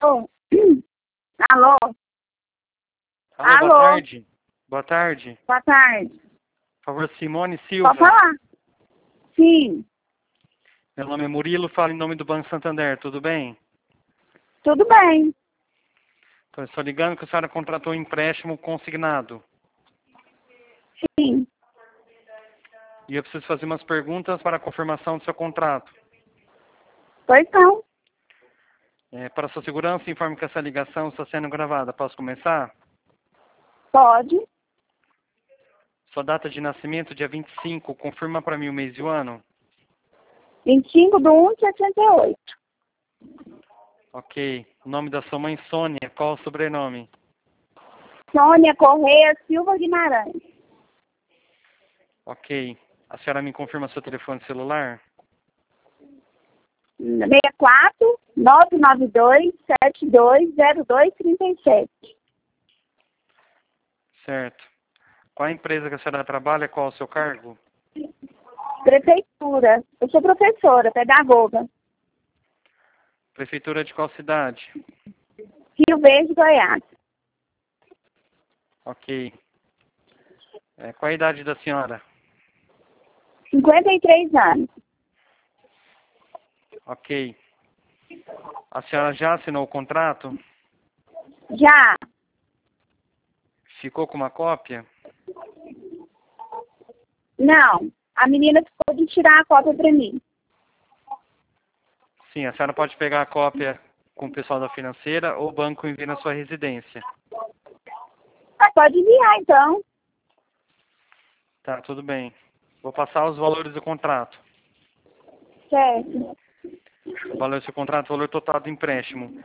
Alô? Alô? Alô, Alô? boa tarde. Boa tarde. Boa tarde. Por favor, Simone Silva. Pode falar? Sim, Meu nome é Murilo, falo em nome do Banco Santander, tudo bem? tudo bem. Então, eu estou ligando que a senhora contratou um empréstimo consignado. Sim. E eu preciso fazer umas perguntas para a confirmação do seu contrato. Pois não. Para sua segurança, informe que essa ligação está sendo gravada. Posso começar? Pode. Sua data de nascimento, dia 25, confirma para mim o mês e o ano? 25/1/78. Ok. O nome da sua mãe, Sônia. Qual o sobrenome? Sônia Correia Silva Guimarães. Ok. A senhora me confirma seu telefone celular? 64 992 720237. Certo. Qual a empresa que a senhora trabalha? Qual o seu cargo? Prefeitura. Eu sou professora, pedagoga. Prefeitura de qual cidade? Rio Verde, Goiás. Ok. Qual a idade da senhora? 53 anos. Ok. A senhora já assinou o contrato? Já. Ficou com uma cópia? Não. A menina ficou de tirar a cópia para mim. Sim, a senhora pode pegar a cópia com o pessoal da financeira ou o banco envia na sua residência. Ah, pode enviar, então. Tá, tudo bem. Vou passar os valores do contrato. Certo. O valor do seu contrato, o valor total do empréstimo, R$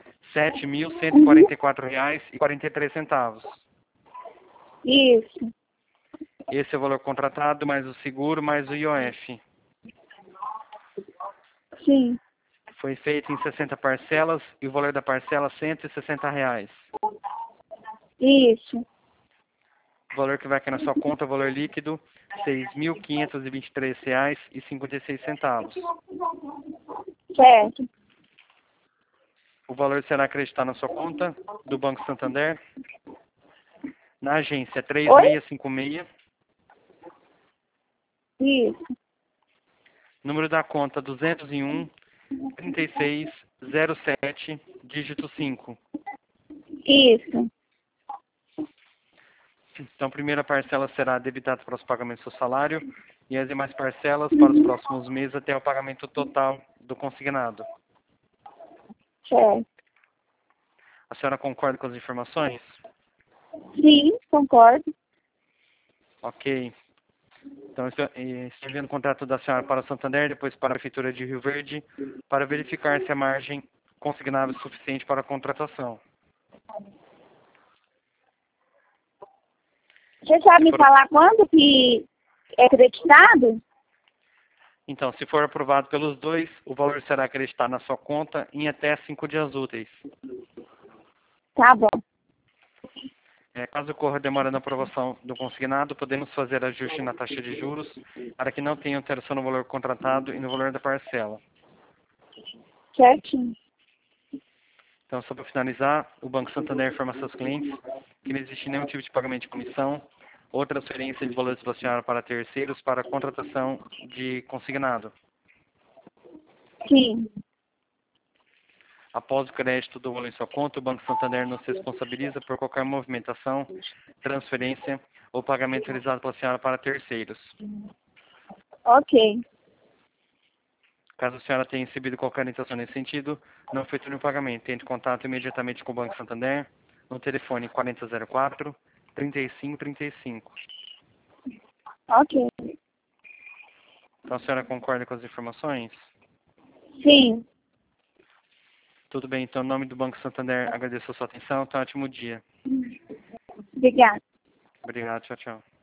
7.144,43. Isso. Esse é o valor contratado, mais o seguro, mais o IOF. Sim. Foi feito em 60 parcelas e o valor da parcela R$ 160. Isso. O valor que vai cair na sua conta, o valor líquido, R$ 6.523,56. Certo. O valor será acreditado na sua conta do Banco Santander, na agência Oi? 3656, Isso. número da conta 201 3607, dígito 5. Isso. Então, a primeira parcela será debitada para os pagamentos do seu salário e as demais parcelas para os próximos meses até o pagamento total do consignado. Certo. A senhora concorda com as informações? Sim, concordo. Ok. Então, estou enviando o contrato da senhora para o Santander, depois para a Prefeitura de Rio Verde, para verificar se a margem consignável é suficiente para a contratação. Você sabe Se me for, falar quando que é acreditado? então, se for aprovado pelos dois, o valor será acreditado na sua conta em até 5 dias úteis. Tá bom. Caso ocorra demora na aprovação do consignado, podemos fazer ajuste na taxa de juros para que não tenha alteração no valor contratado e no valor da parcela. Certinho. Então, só para finalizar, o Banco Santander informa seus clientes que não existe nenhum tipo de pagamento de comissão ou transferência de valores da senhora para terceiros para a contratação de consignado. Sim. Após o crédito do valor em sua conta, o Banco Santander não se responsabiliza por qualquer movimentação, transferência ou pagamento realizado pela senhora para terceiros. Ok. Caso a senhora tenha recebido qualquer orientação nesse sentido, não efetue o pagamento. Entre em contato imediatamente com o Banco Santander no telefone 4004-3535. Ok. Então a senhora concorda com as informações? Sim. Tudo bem, então, em nome do Banco Santander, agradeço a sua atenção. Tenha um ótimo dia. Obrigada. Obrigado, tchau, tchau.